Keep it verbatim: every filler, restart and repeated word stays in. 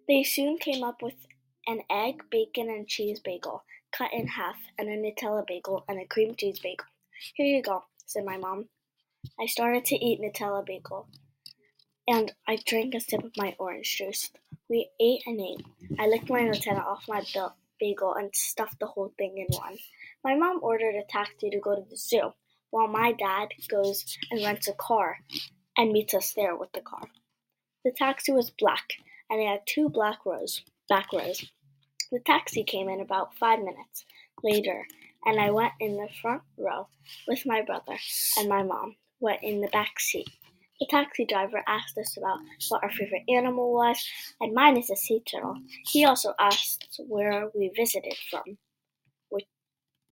They soon came up with an egg, bacon, and cheese bagel cut in half, and a Nutella bagel and a cream cheese bagel. "Here you go," said my mom. I started to eat Nutella bagel, and I drank a sip of my orange juice. We ate and ate. I licked my Nutella off my bagel and stuffed the whole thing in one. My mom ordered a taxi to go to the zoo, while my dad goes and rents a car and meets us there with the car. The taxi was black, and it had two black rows, back rows. The taxi came in about five minutes later, and I went in the front row with my brother, and my mom went in the back seat. The taxi driver asked us about what our favorite animal was, and mine is a sea turtle. He also asked where we visited from.